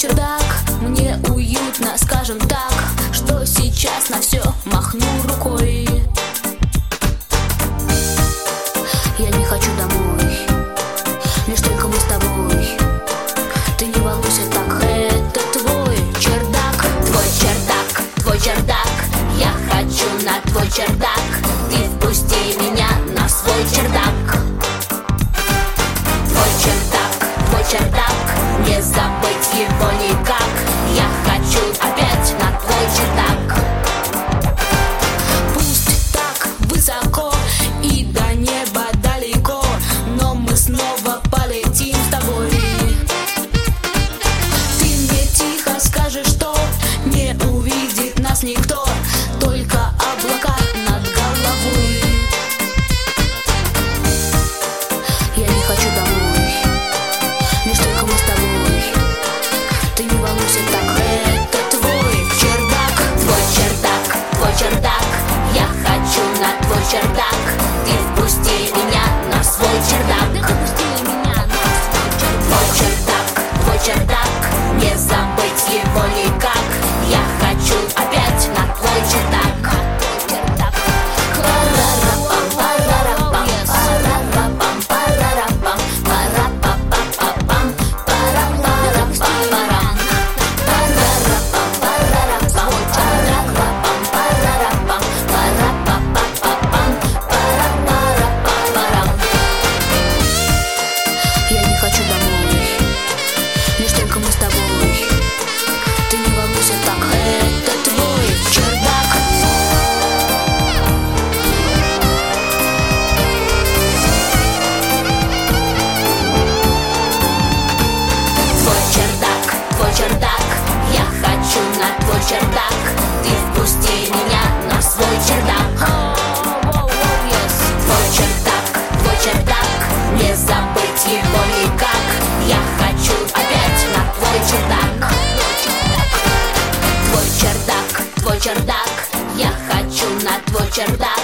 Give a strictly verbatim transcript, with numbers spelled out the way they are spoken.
чердак, мне уютно, скажем так, что сейчас на все махну рукой. Я не хочу домой, лишь только мы с тобой. Ты не волнуйся так, это твой чердак, твой чердак, твой чердак. Я хочу на твой чердак, ты впусти меня на свой чердак. Твой чердак, твой чердак, не забыть его никак. Я хочу опять на твой чердак. Пусть так высоко и до неба далеко, но мы снова полетим с тобой. Ты мне тихо скажешь, что не увидит нас никто, только облака над головой. Я не хочу домой, лишь только мы с тобой. Ты не волнуйся так, это твой чердак, твой чердак, твой чердак. Я хочу на твой чердак, ты впусти меня на свой чердак. Твой чердак, твой чердак, не забыть его никак. Я хочу опять на твой чердак. Я не хочу домой, лишь только мы с тобой. Ты не волнуйся так, это твой чердак. Твой чердак, твой чердак. Я хочу на твой чердак, ты впусти меня на свой чердак. Твой чердак, твой чердак, не забыть его никак. Я хочу опять на твой чердак. Твой чердак, твой чердак, я хочу на твой чердак.